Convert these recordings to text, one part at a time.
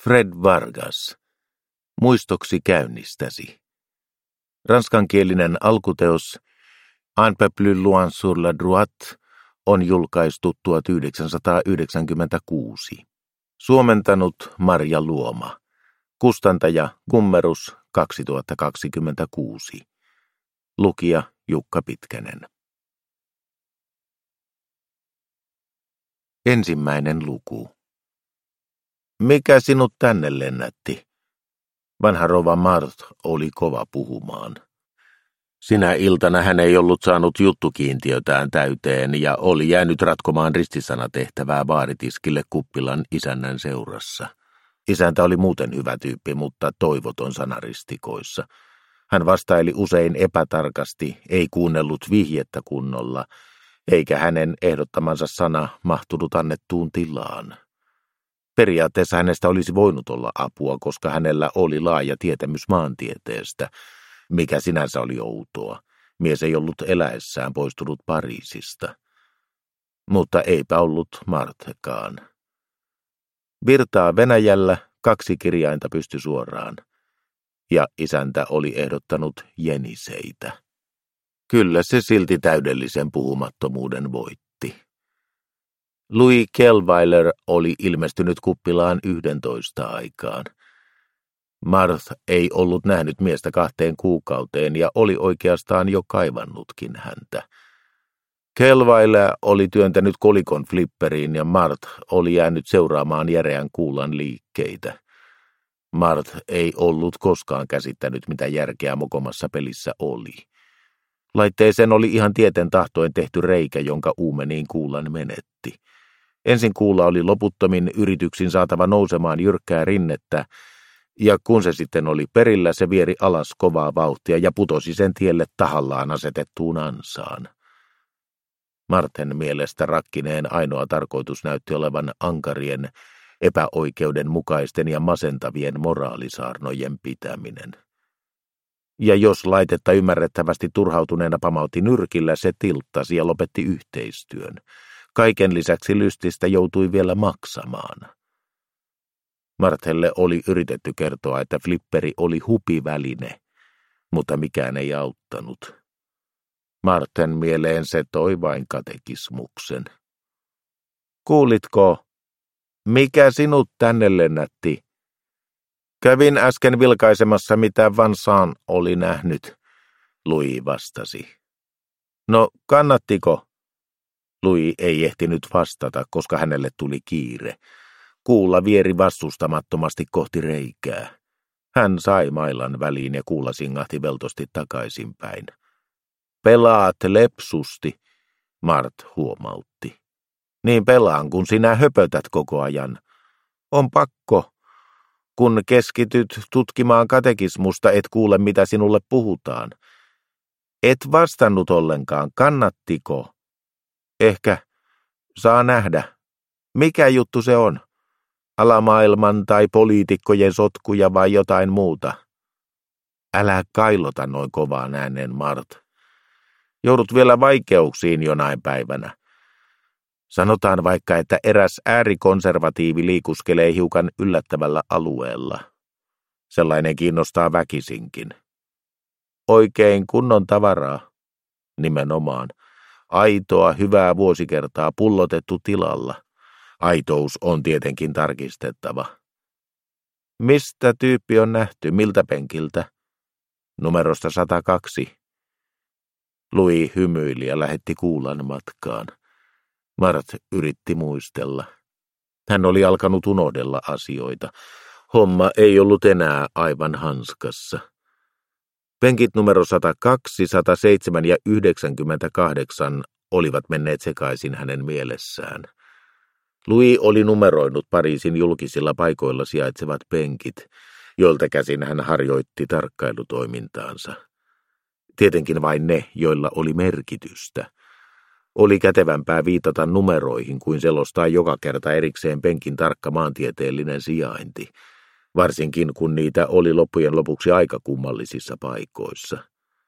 Fred Vargas. Muistoksi käynnistäsi. Ranskankielinen alkuteos Un peu plus loin sur la droite on julkaistu 1996. Suomentanut Marja Luoma. Kustantaja Kummerus 2026. Lukija Jukka Pitkänen. Ensimmäinen luku. Mikä sinut tänne lennätti? Vanha rouva Marthe oli kova puhumaan. Sinä iltana hän ei ollut saanut juttukiintiötään täyteen ja oli jäänyt ratkomaan ristisanatehtävää baaritiskille kuppilan isännän seurassa. Isäntä oli muuten hyvä tyyppi, mutta toivoton sanaristikoissa. Hän vastaili usein epätarkasti, ei kuunnellut vihjettä kunnolla, eikä hänen ehdottamansa sana mahtunut annettuun tilaan. Periaatteessa hänestä olisi voinut olla apua, koska hänellä oli laaja tietämys maantieteestä, mikä sinänsä oli outoa. Mies ei ollut eläessään poistunut Pariisista. Mutta eipä ollut Marthekaan. Virtaa Venäjällä 2 kirjainta pysty suoraan. Ja isäntä oli ehdottanut jeniseitä. Kyllä se silti täydellisen puhumattomuuden voitti. Louis Kelweiler oli ilmestynyt kuppilaan 11 aikaan. Marthe ei ollut nähnyt miestä 2 kuukauteen ja oli oikeastaan jo kaivannutkin häntä. Kelweiler oli työntänyt kolikon flipperiin ja Marthe oli jäänyt seuraamaan järeän kuulan liikkeitä. Marthe ei ollut koskaan käsittänyt, mitä järkeä mokomassa pelissä oli. Laitteeseen oli ihan tieten tahtoen tehty reikä, jonka uumeniin kuulan menetti. Ensin kuula oli loputtomin yrityksin saatava nousemaan jyrkkää rinnettä, ja kun se sitten oli perillä, se vieri alas kovaa vauhtia ja putosi sen tielle tahallaan asetettuun ansaan. Marthen mielestä rakkineen ainoa tarkoitus näytti olevan ankarien, epäoikeudenmukaisten ja masentavien moraalisaarnojen pitäminen. Ja jos laitetta ymmärrettävästi turhautuneena pamautti nyrkillä, se tilttasi ja lopetti yhteistyön. Kaiken lisäksi lystistä joutui vielä maksamaan. Marthelle oli yritetty kertoa, että flipperi oli hupiväline, mutta mikään ei auttanut. Marthen mieleen se toi vain katekismuksen. Kuulitko, mikä sinut tänne lennätti? Kävin äsken vilkaisemassa, mitä Vincent oli nähnyt, Louis vastasi. No, kannattiko? Louis ei ehtinyt vastata, koska hänelle tuli kiire. Kuula vieri vastustamattomasti kohti reikää. Hän sai mailan väliin ja kuula singahti veltosti takaisinpäin. Pelaat lepsusti, Marthe huomautti. Niin pelaan, kun sinä höpötät koko ajan. On pakko. Kun keskityt tutkimaan katekismusta, et kuule, mitä sinulle puhutaan. Et vastannut ollenkaan, kannattiko? Ehkä. Saa nähdä. Mikä juttu se on? Alamaailman tai poliitikkojen sotkuja vai jotain muuta? Älä kailota noin kovaan ääneen, Marthe. Joudut vielä vaikeuksiin jonain päivänä. Sanotaan vaikka, että eräs äärikonservatiivi liikuskelee hiukan yllättävällä alueella. Sellainen kiinnostaa väkisinkin. Oikein kunnon tavaraa. Nimenomaan. Aitoa, hyvää vuosikertaa pullotettu tilalla. Aitous on tietenkin tarkistettava. Mistä tyyppi on nähty? Miltä penkiltä? Numerosta 102. Louis hymyili ja lähetti kuulan matkaan. Marthe yritti muistella. Hän oli alkanut unohdella asioita. Homma ei ollut enää aivan hanskassa. Penkit numero 102, 107 ja 98 olivat menneet sekaisin hänen mielessään. Louis oli numeroinut Pariisin julkisilla paikoilla sijaitsevat penkit, joilta käsin hän harjoitti tarkkailutoimintaansa. Tietenkin vain ne, joilla oli merkitystä. Oli kätevämpää viitata numeroihin kuin selostaa joka kerta erikseen penkin tarkka maantieteellinen sijainti, varsinkin kun niitä oli loppujen lopuksi aika kummallisissa paikoissa.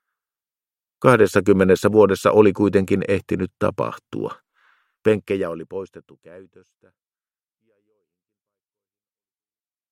20 vuodessa oli kuitenkin ehtinyt tapahtua. Penkkejä oli poistettu käytöstä.